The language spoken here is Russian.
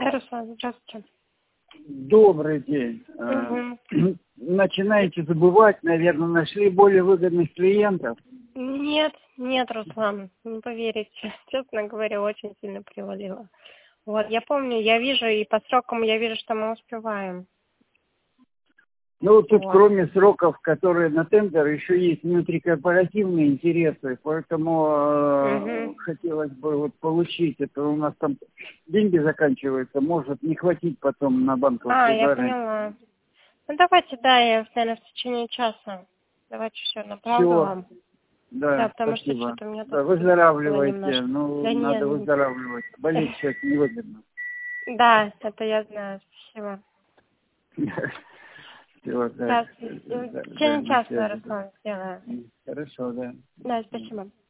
Руслан, здравствуйте. Добрый день. Начинаете забывать, наверное, нашли более выгодных клиентов? Нет, Руслан, не поверите. Честно говоря, очень сильно привалило. Вот, я помню, я вижу, и по срокам я вижу, что мы успеваем. Ну, тут Вот. кроме сроков, которые на тендер, еще есть внутрикорпоративные интересы, поэтому хотелось бы вот получить это. У нас там деньги заканчиваются, может не хватить потом на банковскую Я гарантию. поняла. Ну, давайте, я, наверное, в течение часа. Давайте все направлю вам. Да, потому спасибо. что что-то у меня тут Да, выздоравливайте. немножко. Ну, Да надо нет. выздоравливать. Болеть сейчас невыгодно. Да, это я знаю. Спасибо. Всего, Да, в течение часа, Руслан, сделаю. Хорошо, да. Да, спасибо.